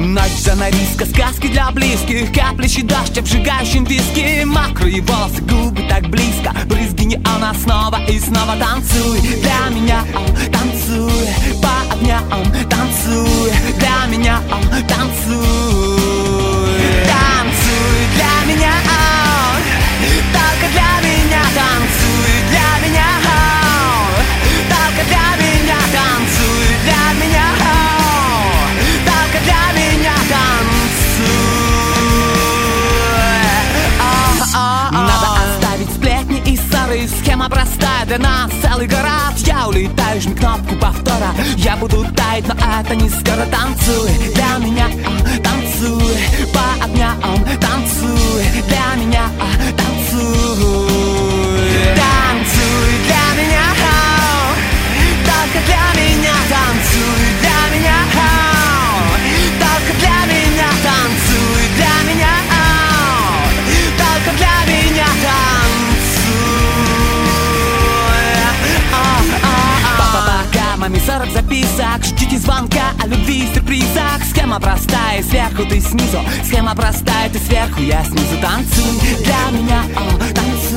Ночь занавеска, сказки для близких, каплящий дождь, обжигающим виски. Мокрые волосы, губы так близко, брызги неона, снова и снова танцуй. Для меня, танцуй, по огням, танцуй. Для меня, танцуй. Танцуй для меня, только для меня танцуй. Для меня, только для меня танцуй. Для меня, только для меня танцуй. Надо оставить сплетни и ссоры. Схема простая для нас, целый город. Я улетаю, жми кнопку повтора. Я буду таять, но это не скоро. Танцуй для меня, танцуй, по огням танцуй. Для меня, танцуй. Танцуй для меня, только для меня танцуй. Для меня, только для меня танцуй. Для меня, только для меня танцуй. Пока маме 40 записок, ждите звонка о любви и сюрпризах. Схема простая, сверху ты снизу. Схема простая, ты сверху, я снизу. Танцуй для меня, танцуй.